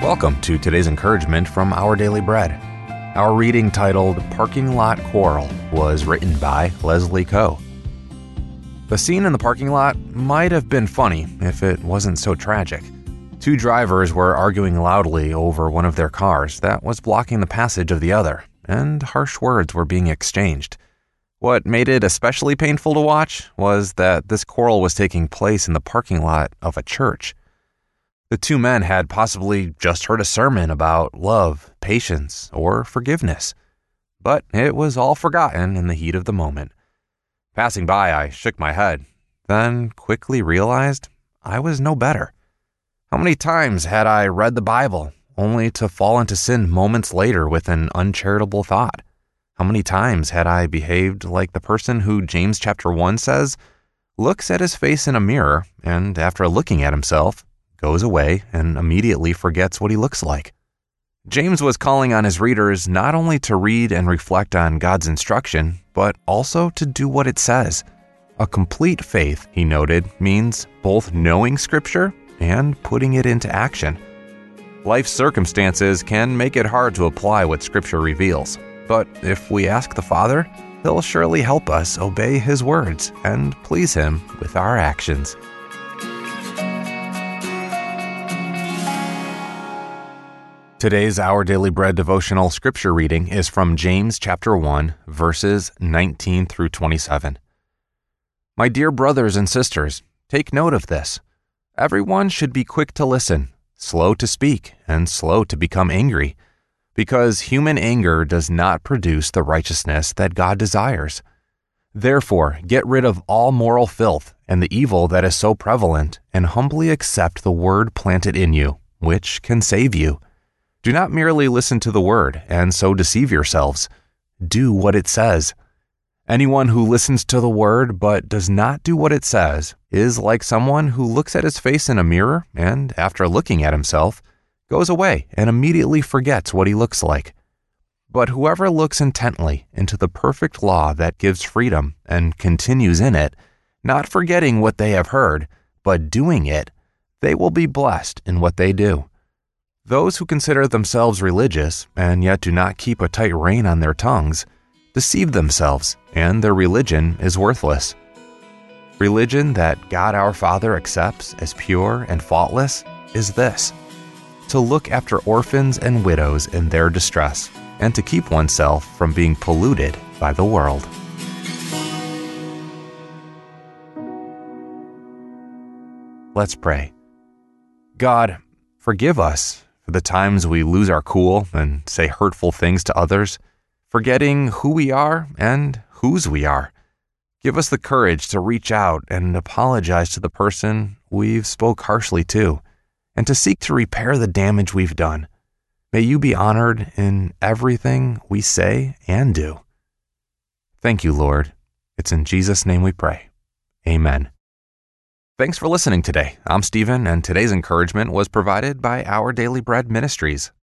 Welcome to today's encouragement from Our Daily Bread. Our reading titled Parking Lot Quarrel was written by Leslie Coe. The scene in the parking lot might have been funny if it wasn't so tragic. Two drivers were arguing loudly over one of their cars that was blocking the passage of the other, and harsh words were being exchanged. What made it especially painful to watch was that this quarrel was taking place in the parking lot of a church. The two men had possibly just heard a sermon about love, patience, or forgiveness. But it was all forgotten in the heat of the moment. Passing by, I shook my head, then quickly realized I was no better. How many times had I read the Bible, only to fall into sin moments later with an uncharitable thought? How many times had I behaved like the person who James chapter 1 says, looks at his face in a mirror, and after looking at himself, goes away and immediately forgets what he looks like? James was calling on his readers not only to read and reflect on God's instruction, but also to do what it says. A complete faith, he noted, means both knowing Scripture and putting it into action. Life circumstances can make it hard to apply what Scripture reveals, but if we ask the Father, He'll surely help us obey His words and please Him with our actions. Today's Our Daily Bread devotional scripture reading is from James chapter 1, verses 19 through 27. My dear brothers and sisters, take note of this. Everyone should be quick to listen, slow to speak, and slow to become angry, because human anger does not produce the righteousness that God desires. Therefore, get rid of all moral filth and the evil that is so prevalent, and humbly accept the word planted in you, which can save you. Do not merely listen to the word and so deceive yourselves. Do what it says. Anyone who listens to the word but does not do what it says is like someone who looks at his face in a mirror and, after looking at himself, goes away and immediately forgets what he looks like. But whoever looks intently into the perfect law that gives freedom and continues in it, not forgetting what they have heard, but doing it, they will be blessed in what they do. Those who consider themselves religious and yet do not keep a tight rein on their tongues deceive themselves, and their religion is worthless. Religion that God our Father accepts as pure and faultless is this: to look after orphans and widows in their distress, and to keep oneself from being polluted by the world. Let's pray. God, forgive us for the times we lose our cool and say hurtful things to others, forgetting who we are and whose we are. Give us the courage to reach out and apologize to the person we've spoke harshly to, and to seek to repair the damage we've done. May you be honored in everything we say and do. Thank you, Lord. It's in Jesus' name we pray. Amen. Thanks for listening today. I'm Stephen, and today's encouragement was provided by Our Daily Bread Ministries.